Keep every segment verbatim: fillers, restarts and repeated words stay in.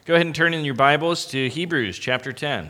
Go ahead and turn in your Bibles to Hebrews chapter ten.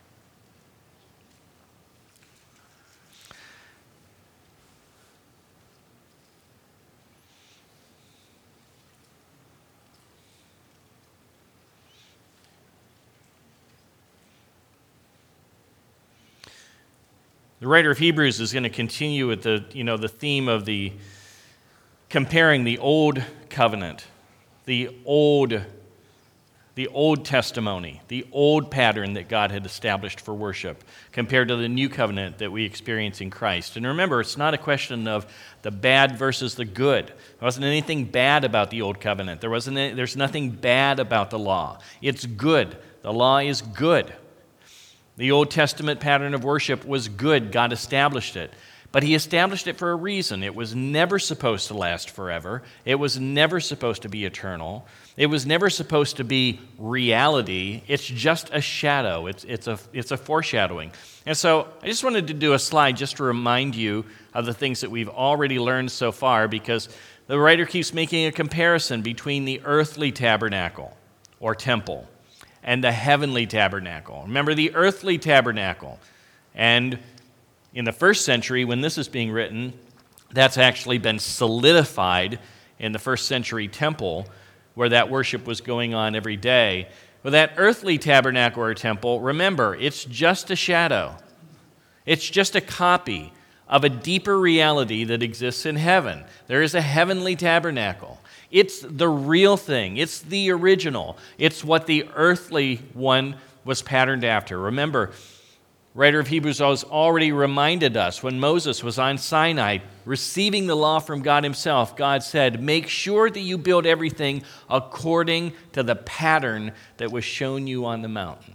The writer of Hebrews is going to continue with the, you know, the theme of the comparing the old covenant, the old, the old testimony, the old pattern that God had established for worship, compared to the new covenant that we experience in Christ. And remember, it's not a question of the bad versus the good. There wasn't anything bad about the old covenant. There wasn't. Any, there's nothing bad about the law. It's good. The law is good. The Old Testament pattern of worship was good. God established it. But he established it for a reason. It was never supposed to last forever. It was never supposed to be eternal. It was never supposed to be reality. It's just a shadow. It's, it's, a, it's a foreshadowing. And so I just wanted to do a slide just to remind you of the things that we've already learned so far, because the writer keeps making a comparison between the earthly tabernacle or temple and the heavenly tabernacle. Remember, the earthly tabernacle. And in the first century, when this is being written, that's actually been solidified in the first century temple, where that worship was going on every day. Well, that earthly tabernacle or temple, remember, it's just a shadow. It's just a copy of a deeper reality that exists in heaven. There is a heavenly tabernacle. It's the real thing. It's the original. It's what the earthly one was patterned after. Remember, writer of Hebrews has already reminded us when Moses was on Sinai receiving the law from God himself, God said, make sure that you build everything according to the pattern that was shown you on the mountain.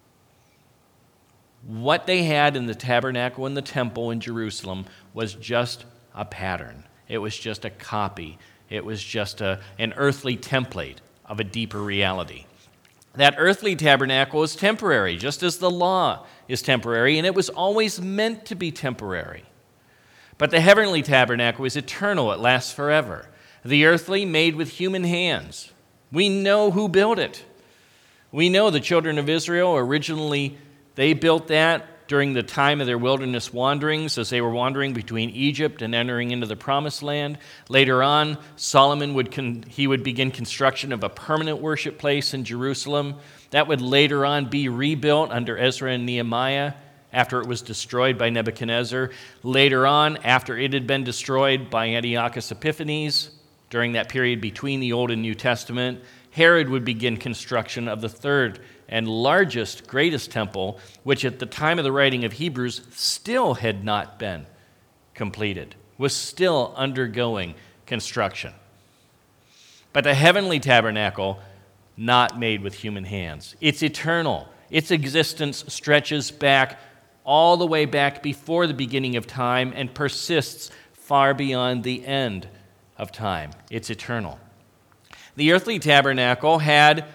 What they had in the tabernacle and the temple in Jerusalem was just a pattern. It was just a copy. It was just a, an earthly template of a deeper reality. That earthly tabernacle is temporary, just as the law is temporary, and it was always meant to be temporary. But the heavenly tabernacle is eternal. It lasts forever. The earthly, made with human hands. We know who built it. We know the children of Israel originally, they built that during the time of their wilderness wanderings, as they were wandering between Egypt and entering into the Promised Land. Later on, Solomon would con- he would begin construction of a permanent worship place in Jerusalem. That would later on be rebuilt under Ezra and Nehemiah after it was destroyed by Nebuchadnezzar. Later on, after it had been destroyed by Antiochus Epiphanes, during that period between the Old and New Testament, Herod would begin construction of the third and largest, greatest temple, which at the time of the writing of Hebrews still had not been completed, was still undergoing construction. But the heavenly tabernacle, not made with human hands. It's eternal. Its existence stretches back all the way back before the beginning of time and persists far beyond the end of time. It's eternal. The earthly tabernacle had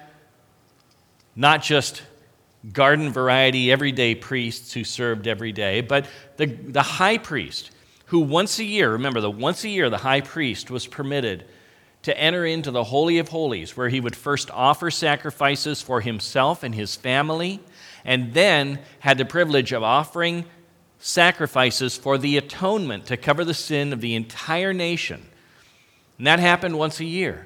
not just garden variety everyday priests who served every day, but the, the high priest who once a year, remember that once a year the high priest was permitted to enter into the Holy of Holies, where he would first offer sacrifices for himself and his family, and then had the privilege of offering sacrifices for the atonement to cover the sin of the entire nation. And that happened once a year.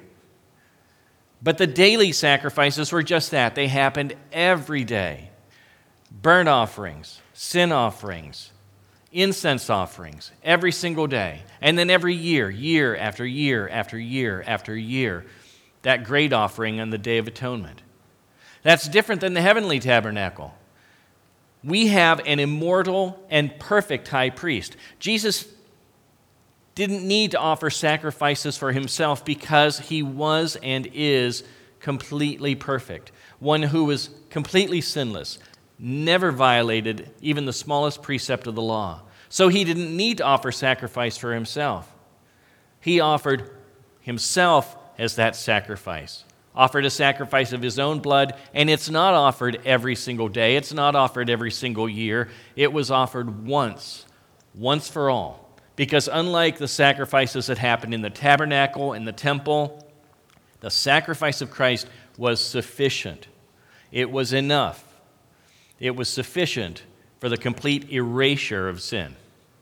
But the daily sacrifices were just that. They happened every day. Burnt offerings, sin offerings, incense offerings, every single day. And then every year, year after year after year after year, that great offering on the Day of Atonement. That's different than the heavenly tabernacle. We have an immortal and perfect high priest. Jesus didn't need to offer sacrifices for himself because he was and is completely perfect. One who was completely sinless, never violated even the smallest precept of the law. So he didn't need to offer sacrifice for himself. He offered himself as that sacrifice, offered a sacrifice of his own blood, and it's not offered every single day. It's not offered every single year. It was offered once, once for all. Because unlike the sacrifices that happened in the tabernacle and the temple, the sacrifice of Christ was sufficient. It was enough. It was sufficient for the complete erasure of sin.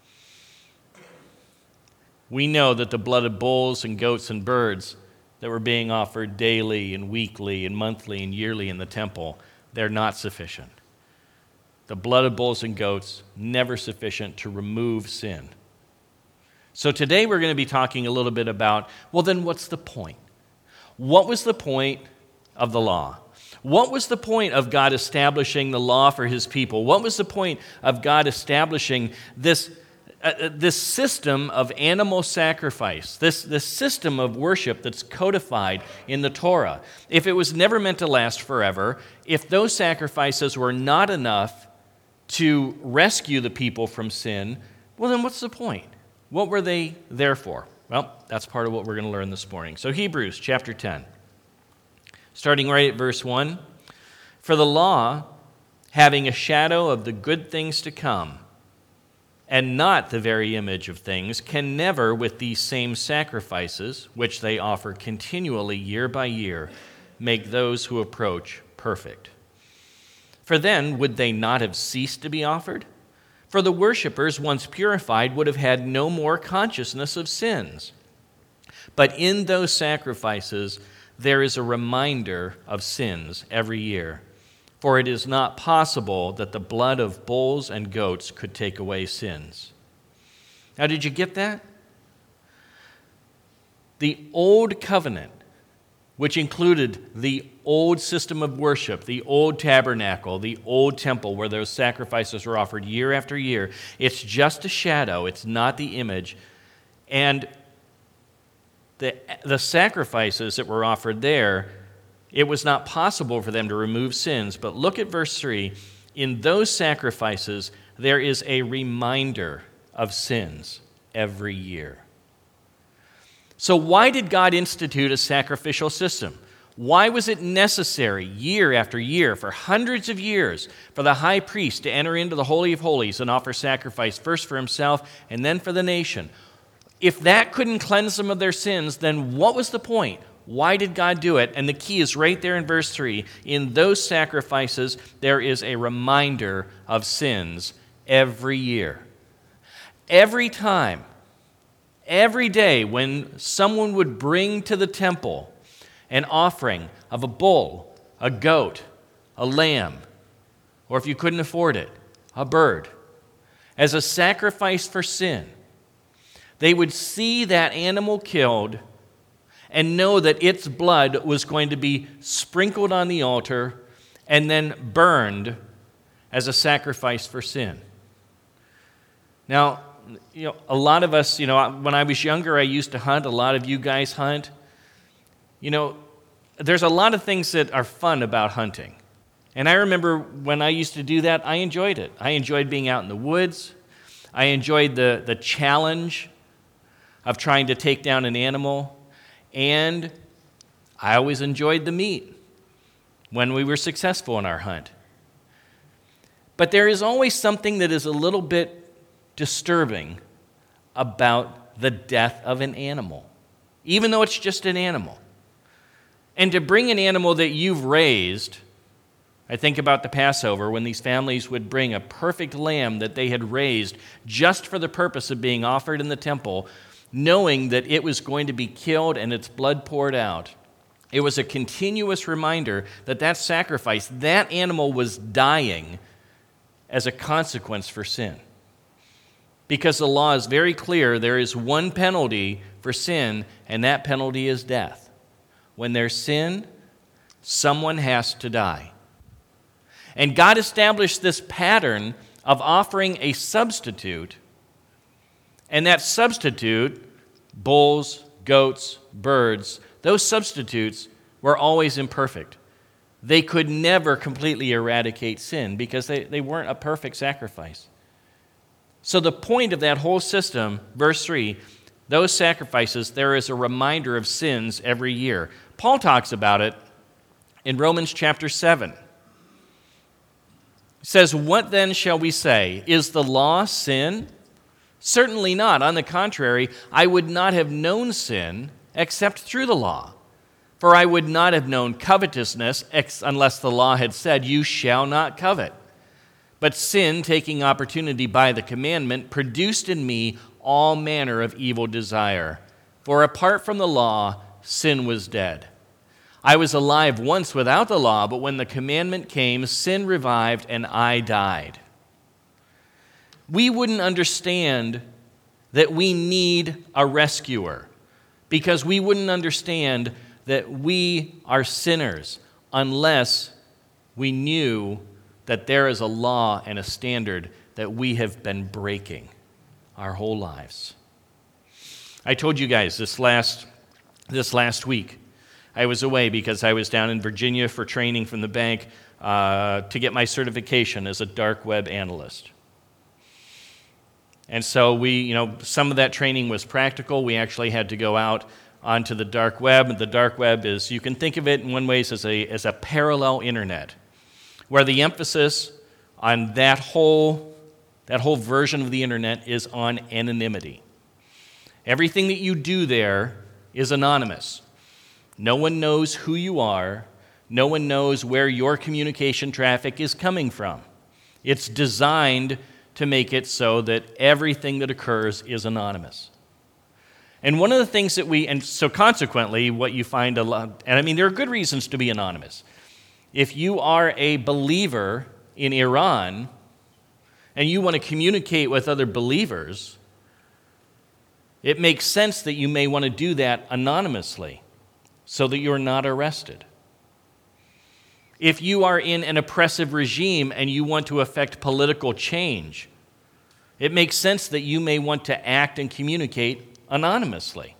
We know that the blood of bulls and goats and birds that were being offered daily and weekly and monthly and yearly in the temple, they're not sufficient. The blood of bulls and goats, never sufficient to remove sin. So today we're going to be talking a little bit about, well, then what's the point? What was the point of the law? What was the point of God establishing the law for his people? What was the point of God establishing this, uh, this system of animal sacrifice, this, this system of worship that's codified in the Torah? If it was never meant to last forever, if those sacrifices were not enough to rescue the people from sin, well, then what's the point? What were they there for? Well, that's part of what we're going to learn this morning. So Hebrews chapter ten, starting right at verse one. For the law, having a shadow of the good things to come, and not the very image of things, can never, with these same sacrifices, which they offer continually year by year, make those who approach perfect. For then would they not have ceased to be offered? For the worshipers, once purified, would have had no more consciousness of sins. But in those sacrifices, there is a reminder of sins every year. For it is not possible that the blood of bulls and goats could take away sins. Now, did you get that? The old covenant, which included the old system of worship, the old tabernacle, the old temple where those sacrifices were offered year after year, it's just a shadow, it's not the image. And the, the sacrifices that were offered there, it was not possible for them to remove sins. But look at verse three. In those sacrifices, there is a reminder of sins every year. So why did God institute a sacrificial system? Why was it necessary year after year, for hundreds of years, for the high priest to enter into the Holy of Holies and offer sacrifice first for himself and then for the nation? If that couldn't cleanse them of their sins, then what was the point? Why did God do it? And the key is right there in verse three. In those sacrifices, there is a reminder of sins every year. Every time, every day when someone would bring to the temple an offering of a bull, a goat, a lamb, or if you couldn't afford it, a bird, as a sacrifice for sin, they would see that animal killed and know that its blood was going to be sprinkled on the altar and then burned as a sacrifice for sin. Now, you know, a lot of us, you know, when I was younger, I used to hunt. A lot of you guys hunt. You know, there's a lot of things that are fun about hunting. And I remember when I used to do that, I enjoyed it. I enjoyed being out in the woods. I enjoyed the, the challenge of trying to take down an animal. And I always enjoyed the meat when we were successful in our hunt. But there is always something that is a little bit disturbing about the death of an animal, even though it's just an animal. And to bring an animal that you've raised, I think about the Passover when these families would bring a perfect lamb that they had raised just for the purpose of being offered in the temple, knowing that it was going to be killed and its blood poured out. It was a continuous reminder that that sacrifice, that animal was dying as a consequence for sin. Because the law is very clear, there is one penalty for sin, and that penalty is death. When there's sin, someone has to die. And God established this pattern of offering a substitute, and that substitute, bulls, goats, birds, those substitutes were always imperfect. They could never completely eradicate sin because they, they weren't a perfect sacrifice. So the point of that whole system, verse three, those sacrifices, there is a reminder of sins every year. Paul talks about it in Romans chapter seven. He says, "What then shall we say? Is the law sin? Certainly not. On the contrary, I would not have known sin except through the law. For I would not have known covetousness ex- unless the law had said, you shall not covet. But sin, taking opportunity by the commandment, produced in me all manner of evil desire. For apart from the law, sin was dead. I was alive once without the law, but when the commandment came, sin revived and I died. We wouldn't understand that we need a rescuer because we wouldn't understand that we are sinners unless we knew that there is a law and a standard that we have been breaking our whole lives. I told you guys this last this last week, I was away because I was down in Virginia for training from the bank uh, to get my certification as a dark web analyst. And so we, you know, some of that training was practical. We actually had to go out onto the dark web. The dark web is, you can think of it in one way as a, as a parallel internet, where the emphasis on that whole, that whole version of the internet is on anonymity. Everything that you do there is anonymous. No one knows who you are. No one knows where your communication traffic is coming from. It's designed to make it so that everything that occurs is anonymous. And one of the things that we, and so consequently, what you find a lot, and I mean, there are good reasons to be anonymous. If you are a believer in Iran and you want to communicate with other believers, it makes sense that you may want to do that anonymously so that you're not arrested. If you are in an oppressive regime and you want to affect political change, it makes sense that you may want to act and communicate anonymously.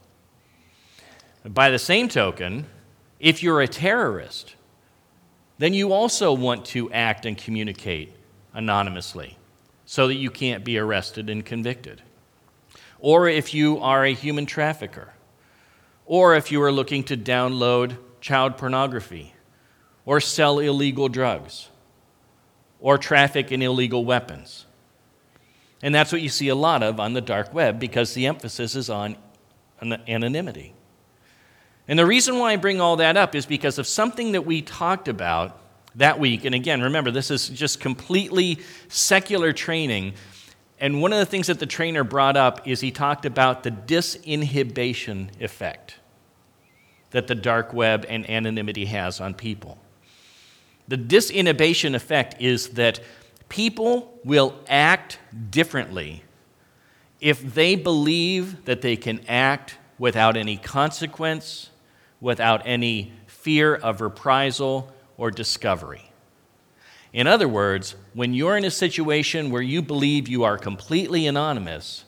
By the same token, if you're a terrorist, then you also want to act and communicate anonymously so that you can't be arrested and convicted. Or if you are a human trafficker, or if you are looking to download child pornography, or sell illegal drugs, or traffic in illegal weapons. And that's what you see a lot of on the dark web because the emphasis is on anonymity. And the reason why I bring all that up is because of something that we talked about that week. And again, remember, this is just completely secular training. And one of the things that the trainer brought up is he talked about the disinhibition effect that the dark web and anonymity has on people. The disinhibition effect is that people will act differently if they believe that they can act without any consequence, without any fear of reprisal or discovery. In other words, when you're in a situation where you believe you are completely anonymous,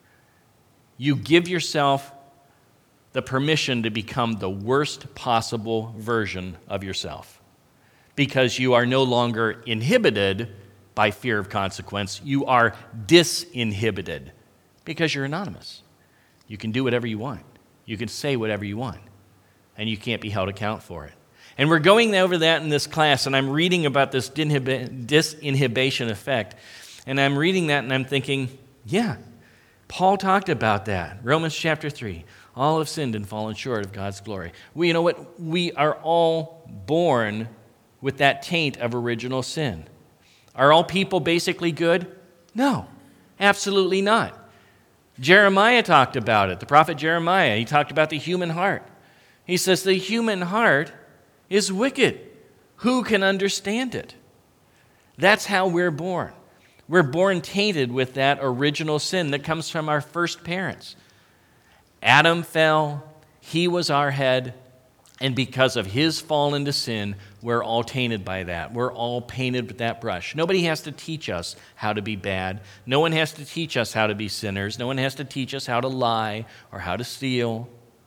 you give yourself the permission to become the worst possible version of yourself because you are no longer inhibited by fear of consequence. You are disinhibited because you're anonymous. You can do whatever you want. You can say whatever you want, and you can't be held account for it. And we're going over that in this class, and I'm reading about this disinhibition effect, and I'm reading that, and I'm thinking, yeah, Paul talked about that. Romans chapter three, all have sinned and fallen short of God's glory. We, you know what? We are all born with that taint of original sin. Are all people basically good? No, absolutely not. Jeremiah talked about it. The prophet Jeremiah, he talked about the human heart. He says the human heart is wicked. Who can understand it? That's how we're born. We're born tainted with that original sin that comes from our first parents. Adam fell, he was our head, and because of his fall into sin, we're all tainted by that. We're all painted with that brush. Nobody has to teach us how to be bad. No one has to teach us how to be sinners. No one has to teach us how to lie or how to steal.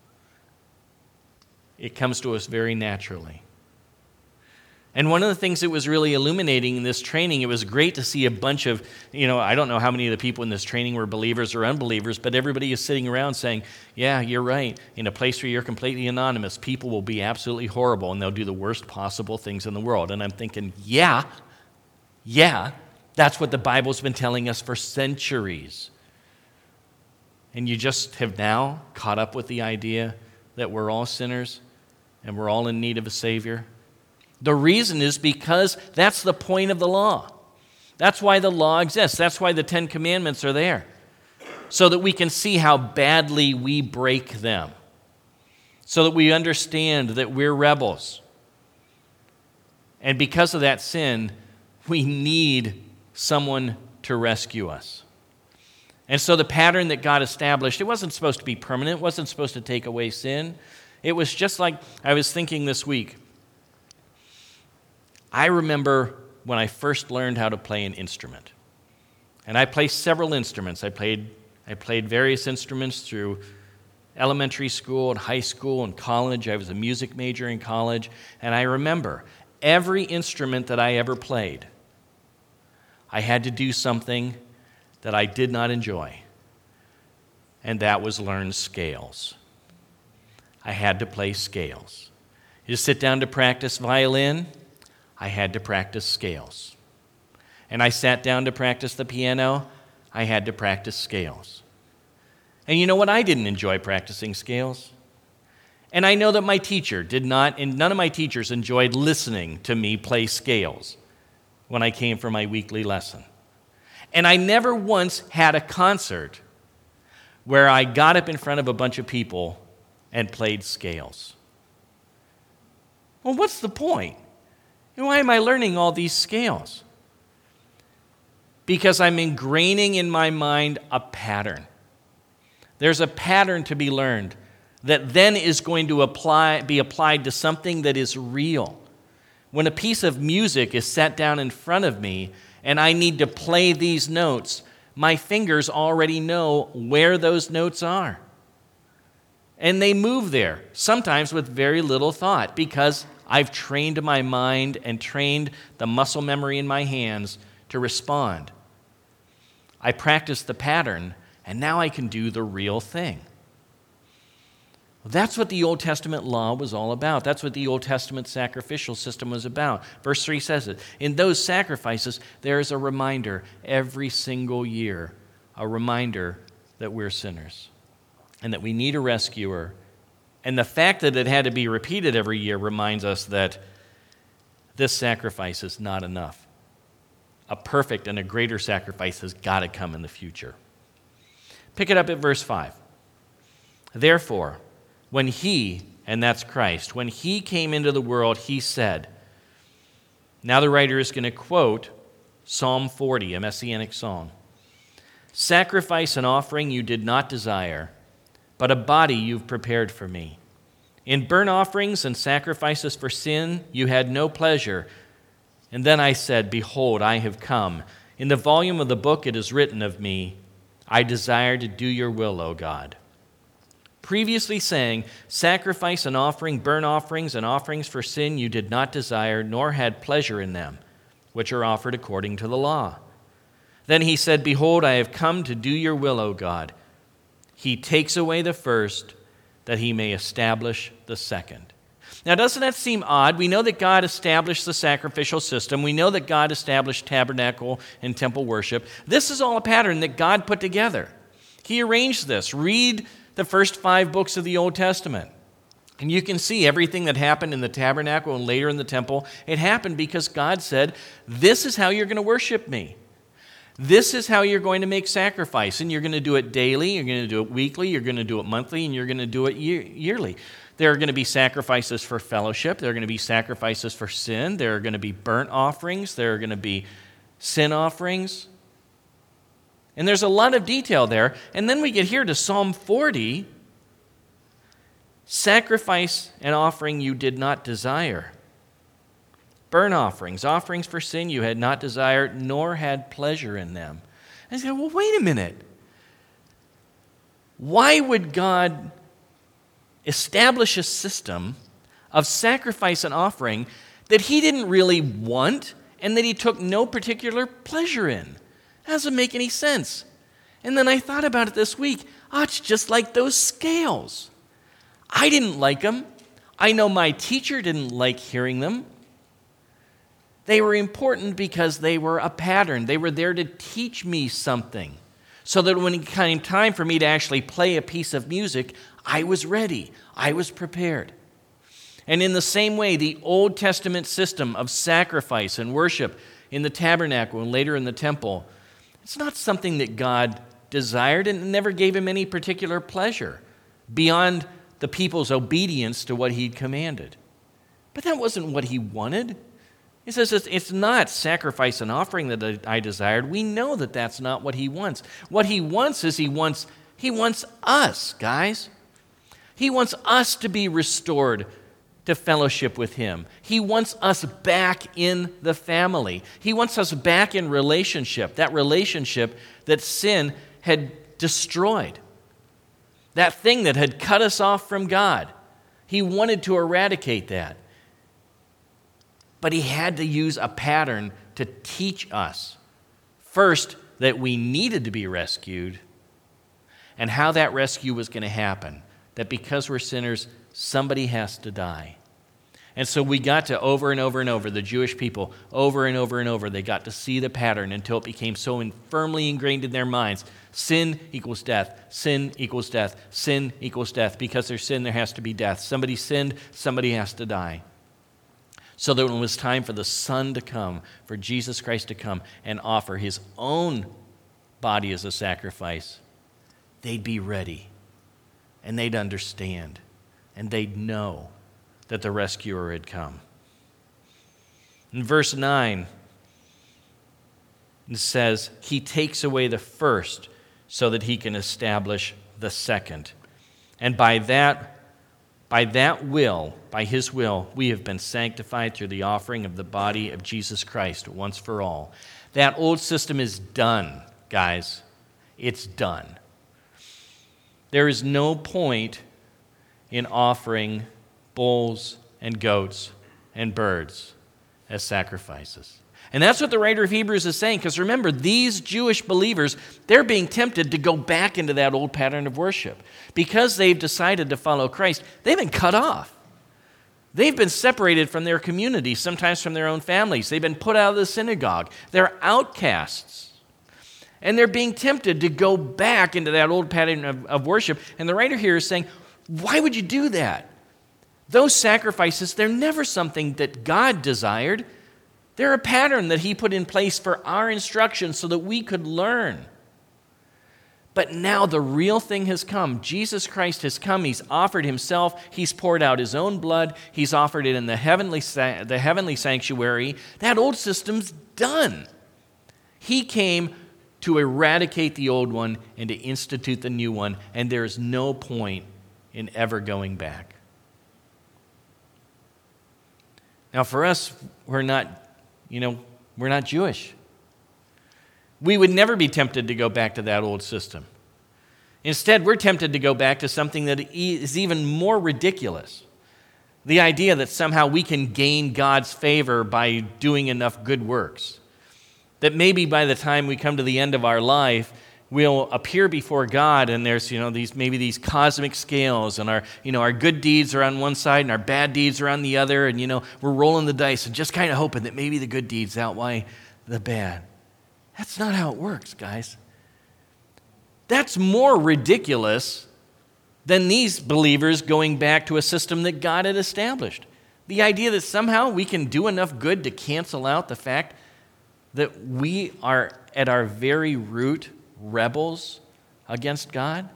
It comes to us very naturally. And one of the things that was really illuminating in this training, it was great to see a bunch of, you know, I don't know how many of the people in this training were believers or unbelievers, but everybody is sitting around saying, yeah, you're right. In a place where you're completely anonymous, people will be absolutely horrible and they'll do the worst possible things in the world. And I'm thinking, yeah, yeah, that's what the Bible's been telling us for centuries. And you just have now caught up with the idea that we're all sinners and we're all in need of a Savior? The reason is because that's the point of the law. That's why the law exists. That's why the Ten Commandments are there, so that we can see how badly we break them, so that we understand that we're rebels. And because of that sin, we need someone to rescue us. And so the pattern that God established, it wasn't supposed to be permanent. It wasn't supposed to take away sin. It was just like, I was thinking this week, I remember when I first learned how to play an instrument. And I play several instruments. I played, I played various instruments through elementary school and high school and college. I was a music major in college. And I remember every instrument that I ever played, I had to do something that I did not enjoy, and that was learn scales. I had to play scales. You sit down to practice violin, I had to practice scales. And I sat down to practice the piano, I had to practice scales. And you know what? I didn't enjoy practicing scales. And I know that my teacher did not, and none of my teachers enjoyed listening to me play scales when I came for my weekly lesson. And I never once had a concert where I got up in front of a bunch of people and played scales. Well, what's the point? And why am I learning all these scales? Because I'm ingraining in my mind a pattern. There's a pattern to be learned that then is going to apply, be applied to something that is real. When a piece of music is set down in front of me and I need to play these notes, my fingers already know where those notes are. And they move there, sometimes with very little thought, because I've trained my mind and trained the muscle memory in my hands to respond. I practice the pattern, and now I can do the real thing. That's what the Old Testament law was all about. That's what the Old Testament sacrificial system was about. Verse three says it. In those sacrifices, there is a reminder every single year, a reminder that we're sinners and that we need a rescuer. And the fact that it had to be repeated every year reminds us that this sacrifice is not enough. A perfect and a greater sacrifice has got to come in the future. Pick it up at verse five. Therefore, when he, and that's Christ, when he came into the world, he said, now the writer is going to quote Psalm forty, a messianic song. Sacrifice and offering you did not desire, but a body you've prepared for me. In burnt offerings and sacrifices for sin you had no pleasure. And then I said, behold, I have come. In the volume of the book it is written of me, I desire to do your will, O God. Previously saying, sacrifice and offering, burnt offerings and offerings for sin you did not desire, nor had pleasure in them, which are offered according to the law. Then he said, behold, I have come to do your will, O God. He takes away the first, that he may establish the second. Now, doesn't that seem odd? We know that God established the sacrificial system. We know that God established tabernacle and temple worship. This is all a pattern that God put together. He arranged this. Read the first five books of the Old Testament, and you can see everything that happened in the tabernacle and later in the temple. It happened because God said, this is how you're going to worship me. This is how you're going to make sacrifice, and you're going to do it daily, you're going to do it weekly, you're going to do it monthly, and you're going to do it year- yearly. There are going to be sacrifices for fellowship. There are going to be sacrifices for sin. There are going to be burnt offerings. There are going to be sin offerings. And there's a lot of detail there. And then we get here to Psalm forty. Sacrifice and offering you did not desire. Burnt offerings, offerings for sin you had not desired, nor had pleasure in them. And I said, well, wait a minute. Why would God establish a system of sacrifice and offering that he didn't really want and that he took no particular pleasure in? That doesn't make any sense. And then I thought about it this week. Oh, it's just like those scales. I didn't like them. I know my teacher didn't like hearing them. They were important because they were a pattern. They were there to teach me something, so that when it came time for me to actually play a piece of music, I was ready. I was prepared. And in the same way, the Old Testament system of sacrifice and worship in the tabernacle and later in the temple, it's not something that God desired and never gave him any particular pleasure beyond the people's obedience to what he'd commanded. But that wasn't what he wanted. He says it's not sacrifice and offering that I desired. We know that that's not what he wants. What he wants is he wants, he wants us, guys. He wants us to be restored to fellowship with him. He wants us back in the family. He wants us back in relationship, that relationship that sin had destroyed, that thing that had cut us off from God. He wanted to eradicate that. But he had to use a pattern to teach us, first, that we needed to be rescued, and how that rescue was going to happen, that because we're sinners, somebody has to die. And so we got to over and over and over, the Jewish people, over and over and over, they got to see the pattern until it became so firmly ingrained in their minds. Sin equals death. Sin equals death. Sin equals death. Because there's sin, there has to be death. Somebody sinned, somebody has to die. So that when it was time for the Son to come, for Jesus Christ to come and offer his own body as a sacrifice, they'd be ready, and they'd understand, and they'd know that the rescuer had come. In verse nine, it says, he takes away the first so that he can establish the second. And by that, by that will, by his will, we have been sanctified through the offering of the body of Jesus Christ once for all. That old system is done, guys. It's done. There is no point in offering bulls and goats and birds as sacrifices. And that's what the writer of Hebrews is saying, because remember, these Jewish believers, they're being tempted to go back into that old pattern of worship. Because they've decided to follow Christ, they've been cut off. They've been separated from their community, sometimes from their own families. They've been put out of the synagogue. They're outcasts. And they're being tempted to go back into that old pattern of, of worship. And the writer here is saying, why would you do that? Those sacrifices, they're never something that God desired. They're a pattern that he put in place for our instruction so that we could learn. But now the real thing has come. Jesus Christ has come. He's offered himself. He's poured out his own blood. He's offered it in the heavenly, the heavenly sanctuary. That old system's done. He came to eradicate the old one and to institute the new one, and there is no point in ever going back. Now, for us, we're not, you know, we're not Jewish. We would never be tempted to go back to that old system. Instead, we're tempted to go back to something that is even more ridiculous. The idea that somehow we can gain God's favor by doing enough good works. That maybe by the time we come to the end of our life, we'll appear before God, and there's, you know, these maybe these cosmic scales, and our, you know, our good deeds are on one side and our bad deeds are on the other, and, you know, we're rolling the dice and just kind of hoping that maybe the good deeds outweigh the bad. That's not how it works, guys. That's more ridiculous than these believers going back to a system that God had established. The idea that somehow we can do enough good to cancel out the fact that we are at our very root rebels against God? I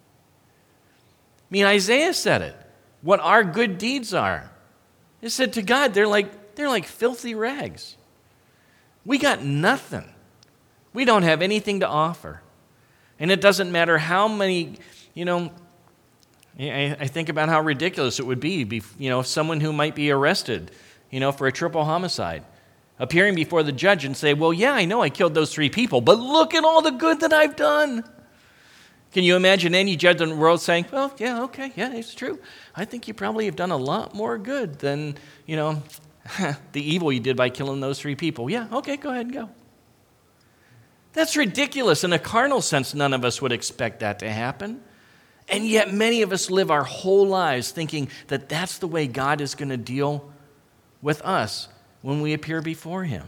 mean, Isaiah said it. What our good deeds are. He said to God, they're like, they're like filthy rags. We got nothing. We don't have anything to offer. And it doesn't matter how many, you know, I, I think about how ridiculous it would be, you know, someone who might be arrested, you know, for a triple homicide, appearing before the judge and say, well, yeah, I know I killed those three people, but look at all the good that I've done. Can you imagine any judge in the world saying, well, yeah, okay, yeah, it's true. I think you probably have done a lot more good than, you know, the evil you did by killing those three people. Yeah, okay, go ahead and go. That's ridiculous. In a carnal sense, none of us would expect that to happen. And yet many of us live our whole lives thinking that that's the way God is going to deal with us when we appear before him.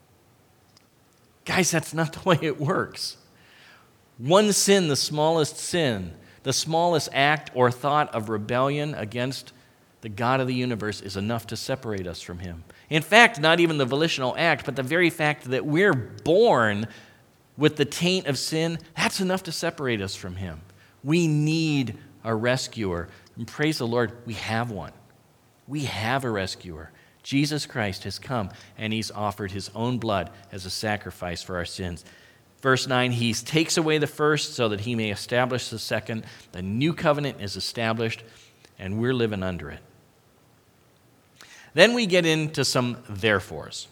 Guys, that's not the way it works. One sin, the smallest sin, the smallest act or thought of rebellion against the God of the universe, is enough to separate us from him. In fact, not even the volitional act, but the very fact that we're born with the taint of sin, that's enough to separate us from him. We need a rescuer. And praise the Lord, we have one. We have a rescuer. Jesus Christ has come, and he's offered his own blood as a sacrifice for our sins. Verse nine, he takes away the first so that he may establish the second. The new covenant is established, and we're living under it. Then we get into some therefores.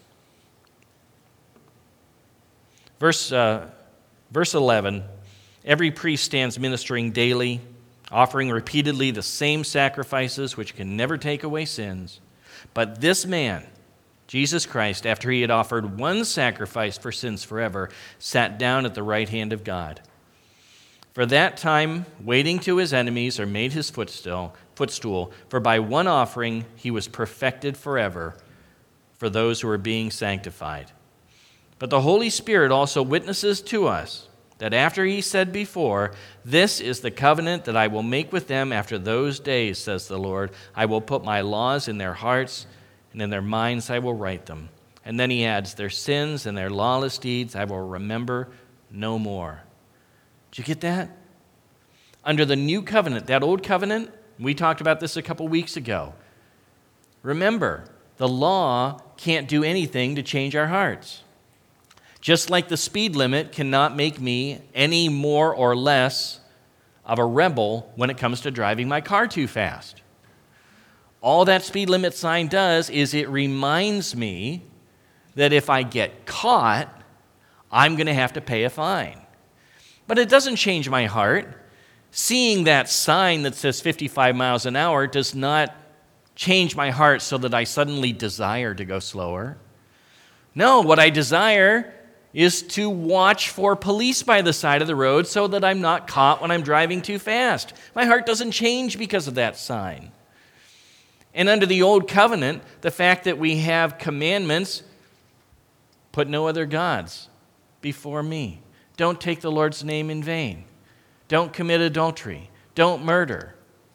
Verse, uh, verse eleven, every priest stands ministering daily, offering repeatedly the same sacrifices which can never take away sins. But this man, Jesus Christ, after he had offered one sacrifice for sins forever, sat down at the right hand of God. For that time, waiting till his enemies are made his footstool, footstool, for by one offering he was perfected forever for those who are being sanctified. But the Holy Spirit also witnesses to us that after he said before, "This is the covenant that I will make with them after those days, says the Lord. I will put my laws in their hearts, and in their minds I will write them." And then he adds, "Their sins and their lawless deeds I will remember no more." Did you get that? Under the new covenant, that old covenant, we talked about this a couple weeks ago. Remember, the law can't do anything to change our hearts. Just like the speed limit cannot make me any more or less of a rebel when it comes to driving my car too fast. All that speed limit sign does is it reminds me that if I get caught, I'm going to have to pay a fine. But it doesn't change my heart. Seeing that sign that says fifty-five miles an hour does not change my heart so that I suddenly desire to go slower. No, what I desire is to watch for police by the side of the road so that I'm not caught when I'm driving too fast. My heart doesn't change because of that sign. And under the old covenant, the fact that we have commandments, put no other gods before me. Don't take the Lord's name in vain. Don't commit adultery. Don't murder.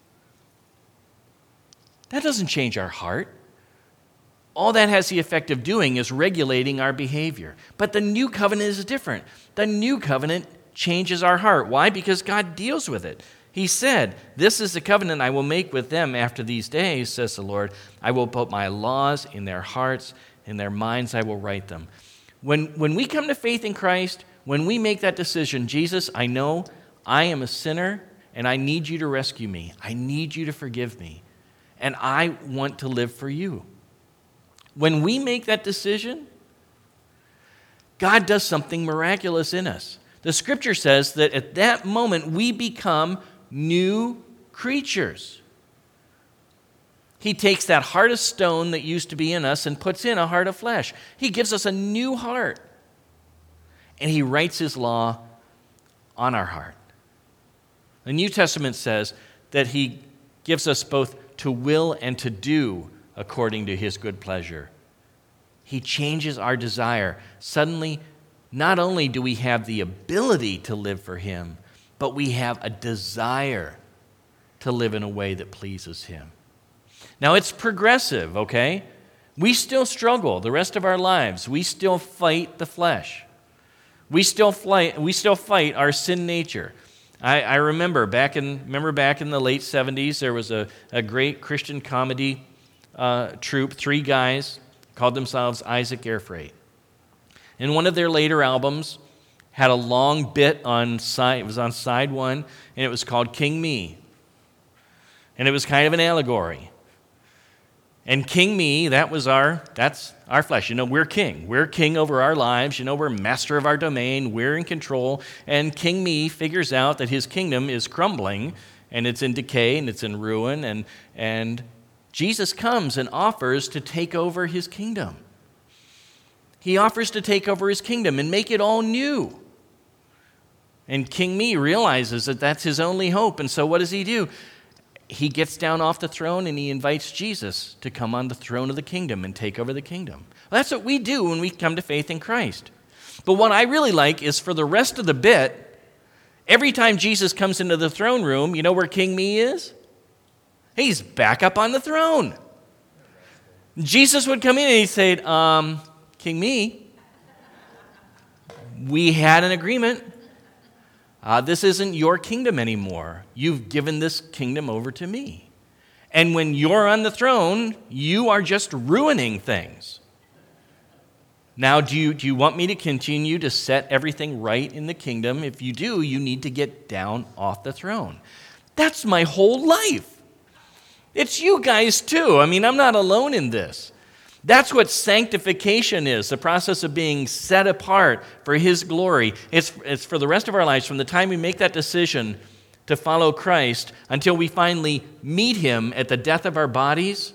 That doesn't change our heart. All that has the effect of doing is regulating our behavior. But the new covenant is different. The new covenant changes our heart. Why? Because God deals with it. He said, "This is the covenant I will make with them after these days, says the Lord. I will put my laws in their hearts, in their minds I will write them." When, when we come to faith in Christ, when we make that decision, Jesus, I know I am a sinner and I need you to rescue me. I need you to forgive me. And I want to live for you. When we make that decision, God does something miraculous in us. The scripture says that at that moment we become new creatures. He takes that heart of stone that used to be in us and puts in a heart of flesh. He gives us a new heart. And he writes his law on our heart. The New Testament says that he gives us both to will and to do according to his good pleasure. He changes our desire. Suddenly, not only do we have the ability to live for him, but we have a desire to live in a way that pleases him. Now, it's progressive, okay? We still struggle the rest of our lives. We still fight the flesh. We still fight, we still fight our sin nature. I, I remember back in remember back in the late seventies, there was a, a great Christian comedy uh, troupe, three guys, called themselves Isaac Air Freight. And one of their later albums had a long bit on side, it was on side one, and it was called King Me. And it was kind of an allegory. And King Me, that was our, that's our flesh. You know, we're king. We're king over our lives. You know, we're master of our domain. We're in control. And King Me figures out that his kingdom is crumbling, and it's in decay, and it's in ruin, and and Jesus comes and offers to take over his kingdom. He offers to take over his kingdom and make it all new. And King Me realizes that that's his only hope. And so what does he do? He gets down off the throne and he invites Jesus to come on the throne of the kingdom and take over the kingdom. Well, that's what we do when we come to faith in Christ. But what I really like is for the rest of the bit, every time Jesus comes into the throne room, you know where King Me is? He's back up on the throne. Jesus would come in and he'd say, um, King me, we had an agreement. Uh, this isn't your kingdom anymore. You've given this kingdom over to me. And when you're on the throne, you are just ruining things. Now, do you, do you want me to continue to set everything right in the kingdom? If you do, you need to get down off the throne. That's my whole life. It's you guys too. I mean, I'm not alone in this. That's what sanctification is, the process of being set apart for His glory. It's, it's for the rest of our lives, from the time we make that decision to follow Christ until we finally meet Him at the death of our bodies.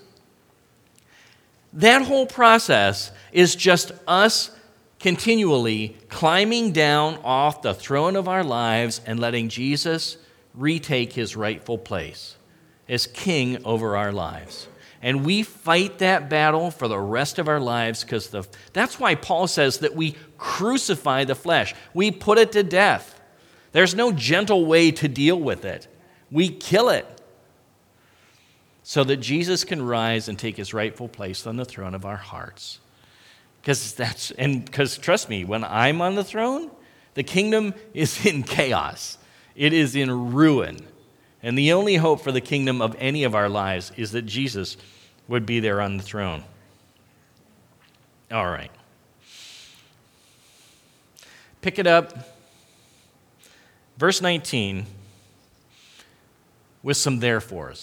That whole process is just us continually climbing down off the throne of our lives and letting Jesus retake His rightful place as King over our lives. And we fight that battle for the rest of our lives because the, that's why Paul says that we crucify the flesh. We put it to death. There's no gentle way to deal with it. We kill it so that Jesus can rise and take His rightful place on the throne of our hearts. Because that's, and because trust me, when I'm on the throne, the kingdom is in chaos. It is in ruin. And the only hope for the kingdom of any of our lives is that Jesus would be there on the throne. All right. Pick it up. Verse nineteen with some therefores.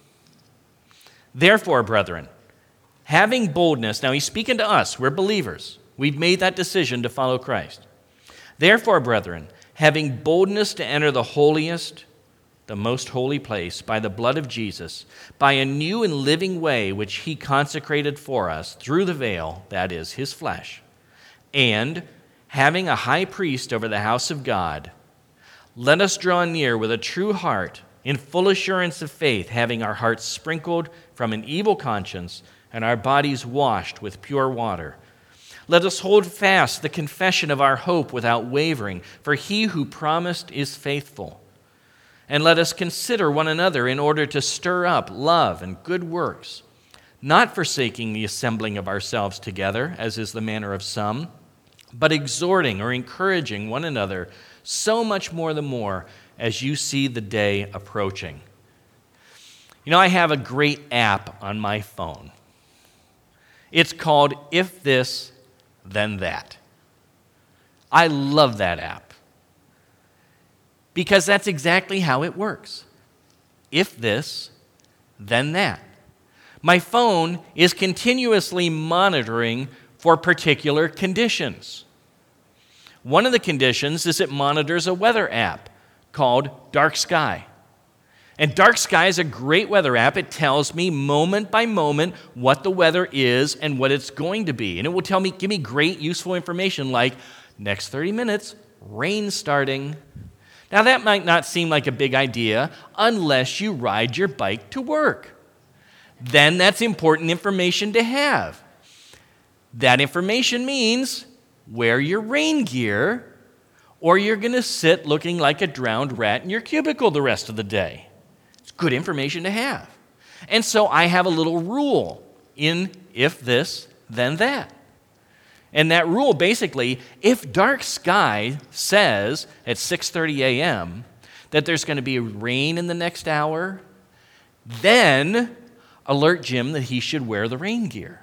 Therefore, brethren, having boldness, now he's speaking to us, we're believers. We've made that decision to follow Christ. Therefore, brethren, having boldness to enter the holiest, the most holy place, by the blood of Jesus, by a new and living way which He consecrated for us through the veil, that is, His flesh, and having a high priest over the house of God, let us draw near with a true heart, in full assurance of faith, having our hearts sprinkled from an evil conscience and our bodies washed with pure water. Let us hold fast the confession of our hope without wavering, for He who promised is faithful. And let us consider one another in order to stir up love and good works, not forsaking the assembling of ourselves together, as is the manner of some, but exhorting or encouraging one another, so much more the more as you see the day approaching. You know, I have a great app on my phone. It's called If This, Then That. I love that app. Because that's exactly how it works. If this, then that. My phone is continuously monitoring for particular conditions. One of the conditions is it monitors a weather app called Dark Sky. And Dark Sky is a great weather app. It tells me moment by moment what the weather is and what it's going to be. And it will tell me, give me great useful information like, next thirty minutes, rain starting. Now, that might not seem like a big idea unless you ride your bike to work. Then that's important information to have. That information means wear your rain gear or you're going to sit looking like a drowned rat in your cubicle the rest of the day. It's good information to have. And so I have a little rule in if this, then that. And that rule basically, if Dark Sky says at six thirty a.m. that there's going to be rain in the next hour, then alert Jim that he should wear the rain gear.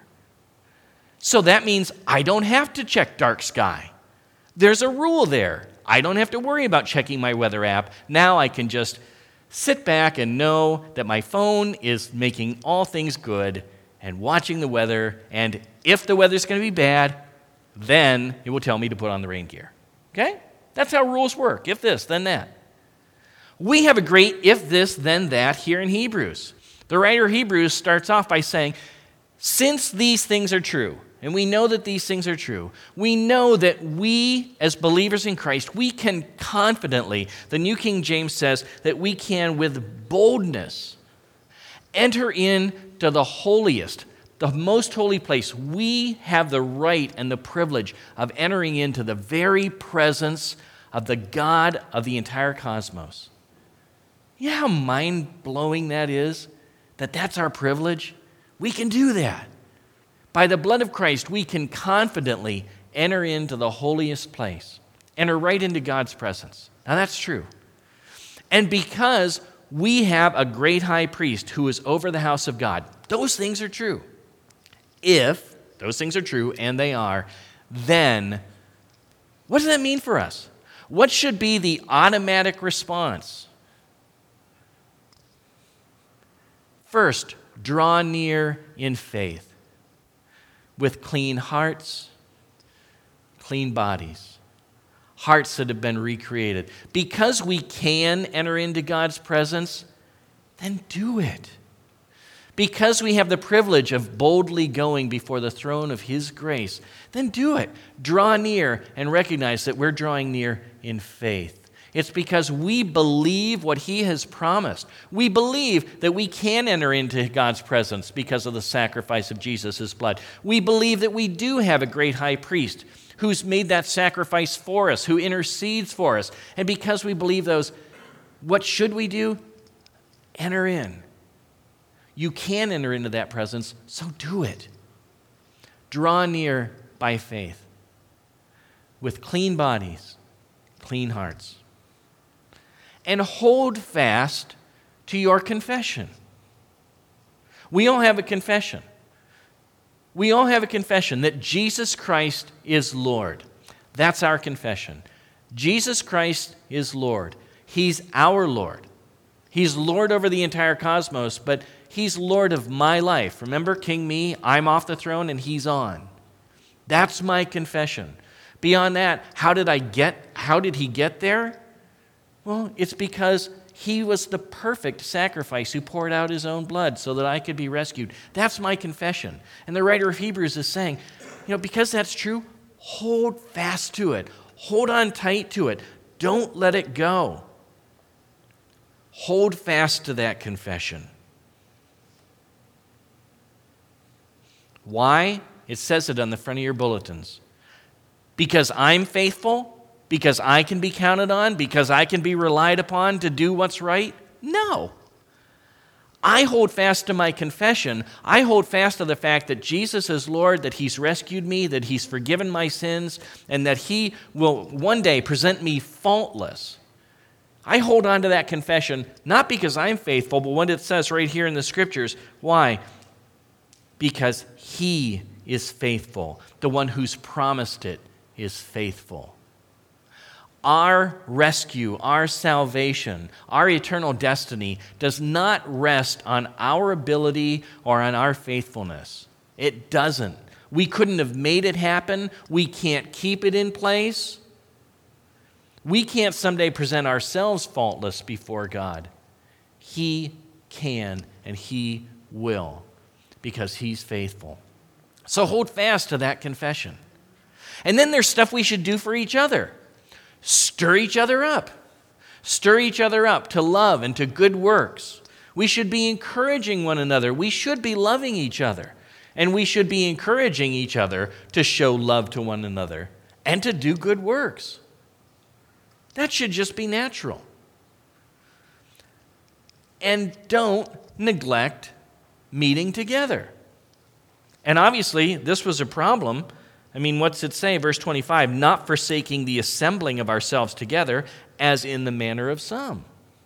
So that means I don't have to check Dark Sky. There's a rule there. I don't have to worry about checking my weather app. Now I can just sit back and know that my phone is making all things good and watching the weather, and if the weather's going to be bad, then it will tell me to put on the rain gear. Okay? That's how rules work. If this, then that. We have a great if this, then that here in Hebrews. The writer of Hebrews starts off by saying, since these things are true, and we know that these things are true, we know that we, as believers in Christ, we can confidently, the New King James says, that we can with boldness enter into the holiest, the most holy place. We have the right and the privilege of entering into the very presence of the God of the entire cosmos. You know how mind-blowing that is? that that's our privilege? We can do that. By the blood of Christ, we can confidently enter into the holiest place, enter right into God's presence. Now that's true. And because we have a great high priest who is over the house of God, those things are true. If those things are true, and they are, then what does that mean for us? What should be the automatic response? First, draw near in faith with clean hearts, clean bodies, hearts that have been recreated. Because we can enter into God's presence, then do it. Because we have the privilege of boldly going before the throne of His grace, then do it. Draw near and recognize that we're drawing near in faith. It's because we believe what He has promised. We believe that we can enter into God's presence because of the sacrifice of Jesus' blood. We believe that we do have a great high priest who's made that sacrifice for us, who intercedes for us. And because we believe those, what should we do? Enter in. You can enter into that presence, so do it. Draw near by faith with clean bodies, clean hearts. And hold fast to your confession. We all have a confession. We all have a confession that Jesus Christ is Lord. That's our confession. Jesus Christ is Lord. He's our Lord. He's Lord over the entire cosmos, but He's Lord of my life. Remember, King me, I'm off the throne and He's on. That's my confession. Beyond that, how did I get, how did He get there? Well, it's because He was the perfect sacrifice who poured out His own blood so that I could be rescued. That's my confession. And the writer of Hebrews is saying, you know, because that's true, hold fast to it. Hold on tight to it. Don't let it go. Hold fast to that confession. Why? It says it on the front of your bulletins. Because I'm faithful? Because I can be counted on? Because I can be relied upon to do what's right? No. I hold fast to my confession. I hold fast to the fact that Jesus is Lord, that He's rescued me, that He's forgiven my sins, and that He will one day present me faultless. I hold on to that confession, not because I'm faithful, but what it says right here in the Scriptures. Why? Because He is faithful. The one who's promised it is faithful. Our rescue, our salvation, our eternal destiny does not rest on our ability or on our faithfulness. It doesn't. We couldn't have made it happen. We can't keep it in place. We can't someday present ourselves faultless before God. He can and He will because He's faithful. So hold fast to that confession. And then there's stuff we should do for each other. Stir each other up. Stir each other up to love and to good works. We should be encouraging one another. We should be loving each other. And we should be encouraging each other to show love to one another and to do good works. That should just be natural. And don't neglect meeting together. And obviously, this was a problem. I mean, what's it say? Verse twenty-five, not forsaking the assembling of ourselves together, as in the manner of some.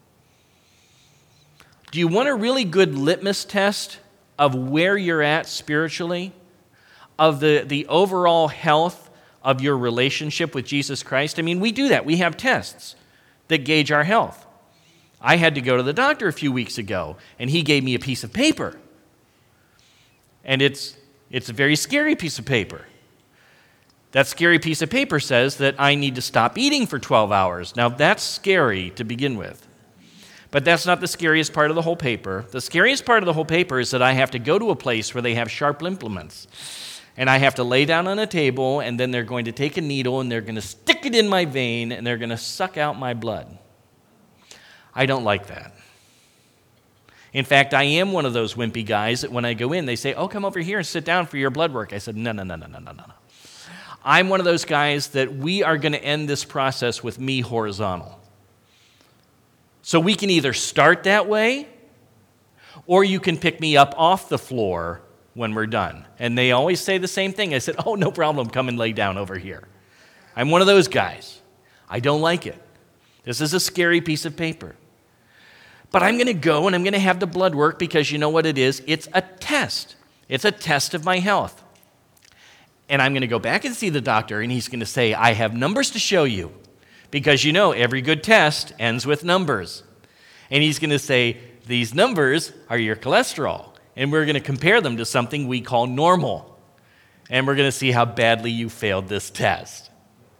Do you want a really good litmus test of where you're at spiritually? Of the, the overall health of your relationship with Jesus Christ? I mean, we do that. We have tests that gauge our health. I had to go to the doctor a few weeks ago, and he gave me a piece of paper. And it's it's a very scary piece of paper. That scary piece of paper says that I need to stop eating for twelve hours. Now, that's scary to begin with. But that's not the scariest part of the whole paper. The scariest part of the whole paper is that I have to go to a place where they have sharp implements. And I have to lay down on a table, and then they're going to take a needle, and they're going to stick it in my vein, and they're going to suck out my blood. I don't like that. In fact, I am one of those wimpy guys that when I go in, they say, oh, come over here and sit down for your blood work. I said, no, no, no, no, no, no, no. I'm one of those guys that we are going to end this process with me horizontal. So we can either start that way, Or you can pick me up off the floor when we're done. And they always say the same thing. I said, oh, no problem, come and lay down over here. I'm one of those guys. I don't like it. This is a scary piece of paper. But I'm going to go and I'm going to have the blood work because you know what it is? It's a test. It's a test of my health. And I'm going to go back and see the doctor, and he's going to say, I have numbers to show you. Because you know, every good test ends with numbers. And he's going to say, these numbers are your cholesterol. And we're going to compare them to something we call normal. And we're going to see how badly you failed this test.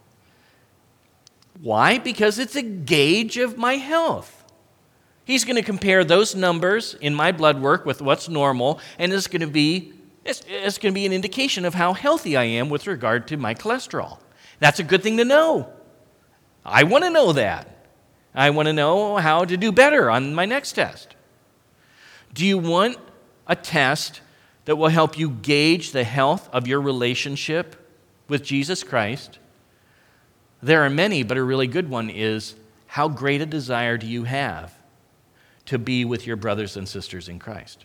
Why? Because it's a gauge of my health. He's going to compare those numbers in my blood work with what's normal, and it's going to be it's, it's going to be an indication of how healthy I am with regard to my cholesterol. That's a good thing to know. I want to know that. I want to know how to do better on my next test. Do you want a test that will help you gauge the health of your relationship with Jesus Christ? There are many, but a really good one is, how great a desire do you have to be with your brothers and sisters in Christ?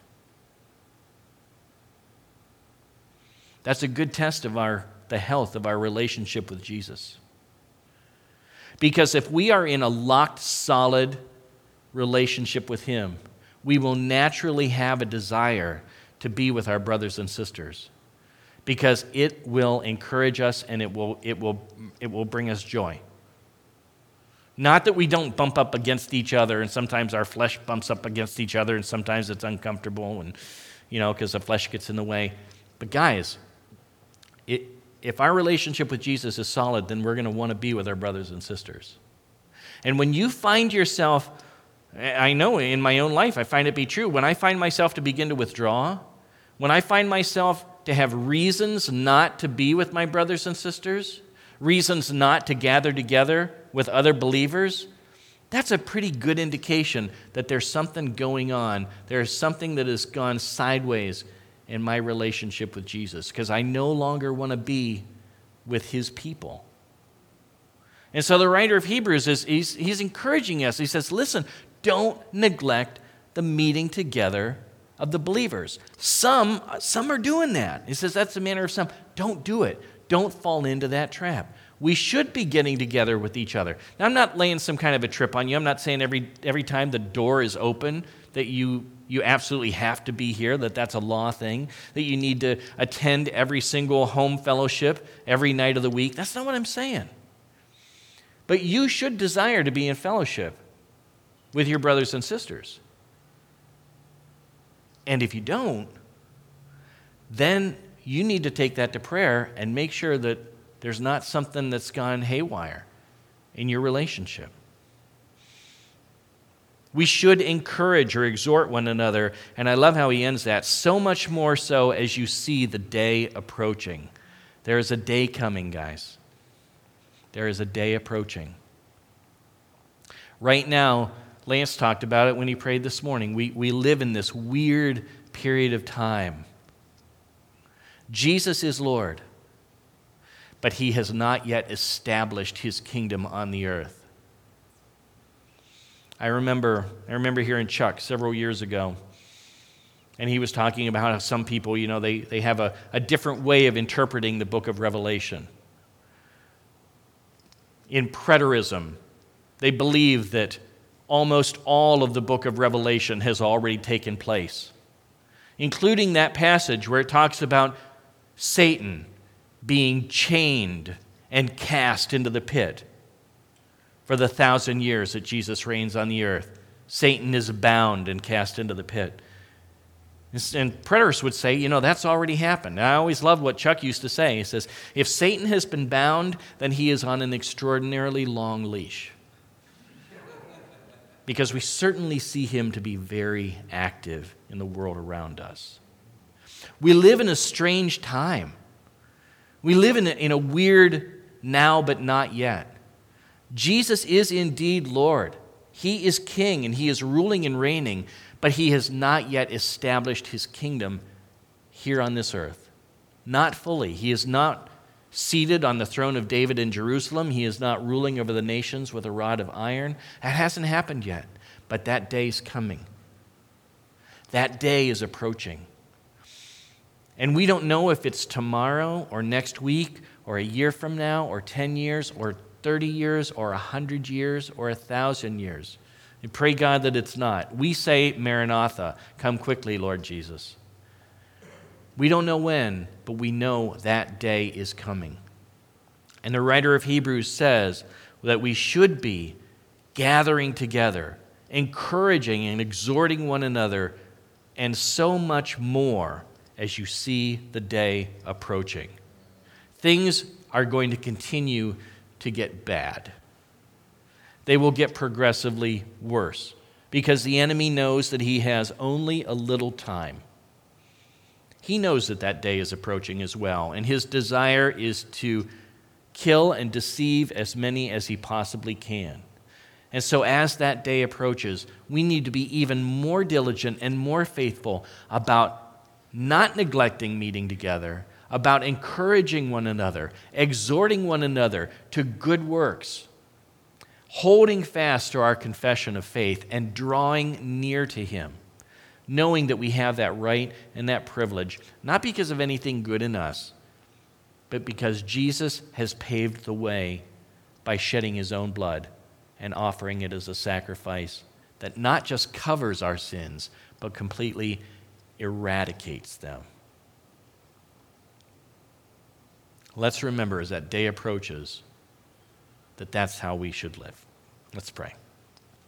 That's a good test of our the health of our relationship with Jesus. Because if we are in a locked, solid relationship with Him, we will naturally have a desire to be with our brothers and sisters, because it will encourage us and it will it will it will bring us joy. Not that we don't bump up against each other, and sometimes our flesh bumps up against each other, and sometimes it's uncomfortable, and you know, because the flesh gets in the way. But guys, it, if our relationship with Jesus is solid, then we're going to want to be with our brothers and sisters. And when you find yourself, I know in my own life, I find it be true, when I find myself to begin to withdraw, when I find myself to have reasons not to be with my brothers and sisters, reasons not to gather together with other believers, that's a pretty good indication that there's something going on. There's something that has gone sideways in my relationship with Jesus, because I no longer want to be with His people. And so the writer of Hebrews is he's, he's encouraging us. He says, listen, don't neglect the meeting together of the believers. Some, some are doing that. He says that's the manner of some. Don't do it. Don't fall into that trap. We should be getting together with each other. Now, I'm not laying some kind of a trip on you. I'm not saying every every time the door is open that you you absolutely have to be here, that that's a law thing, that you need to attend every single home fellowship every night of the week. That's not what I'm saying. But you should desire to be in fellowship with your brothers and sisters. And if you don't, then you need to take that to prayer and make sure that there's not something that's gone haywire in your relationship. We should encourage or exhort one another, and I love how he ends that, so much more so as you see the day approaching. There is a day coming, guys. There is a day approaching. Right now, Lance talked about it when he prayed this morning. We, we live in this weird period of time. Jesus is Lord, but He has not yet established His kingdom on the earth. I remember, I remember hearing Chuck several years ago, and he was talking about how some people, you know, they, they have a, a different way of interpreting the book of Revelation. In preterism, they believe that almost all of the book of Revelation has already taken place, including that passage where it talks about Satan being chained and cast into the pit for the thousand years that Jesus reigns on the earth. Satan is bound and cast into the pit. And preterists would say, you know, that's already happened. And I always loved what Chuck used to say. He says, if Satan has been bound, then he is on an extraordinarily long leash. Because we certainly see him to be very active in the world around us. We live in a strange time. We live in a, in a weird now but not yet. Jesus is indeed Lord. He is King and He is ruling and reigning, but He has not yet established His kingdom here on this earth. Not fully. He is not seated on the throne of David in Jerusalem. He is not ruling over the nations with a rod of iron. That hasn't happened yet, but that day's coming. That day is approaching. And we don't know if it's tomorrow or next week or a year from now or ten years or thirty years or one hundred years or one thousand years. We pray, God, that it's not. We say, Maranatha, come quickly, Lord Jesus. We don't know when, but we know that day is coming. And the writer of Hebrews says that we should be gathering together, encouraging and exhorting one another, and so much more as you see the day approaching. Things are going to continue to get bad. They will get progressively worse because the enemy knows that he has only a little time. He knows that that day is approaching as well, and his desire is to kill and deceive as many as he possibly can. And so as that day approaches, we need to be even more diligent and more faithful about not neglecting meeting together, about encouraging one another, exhorting one another to good works, holding fast to our confession of faith and drawing near to him, knowing that we have that right and that privilege, not because of anything good in us, but because Jesus has paved the way by shedding his own blood and offering it as a sacrifice that not just covers our sins, but completely eradicates them. Let's remember as that day approaches that that's how we should live. Let's pray.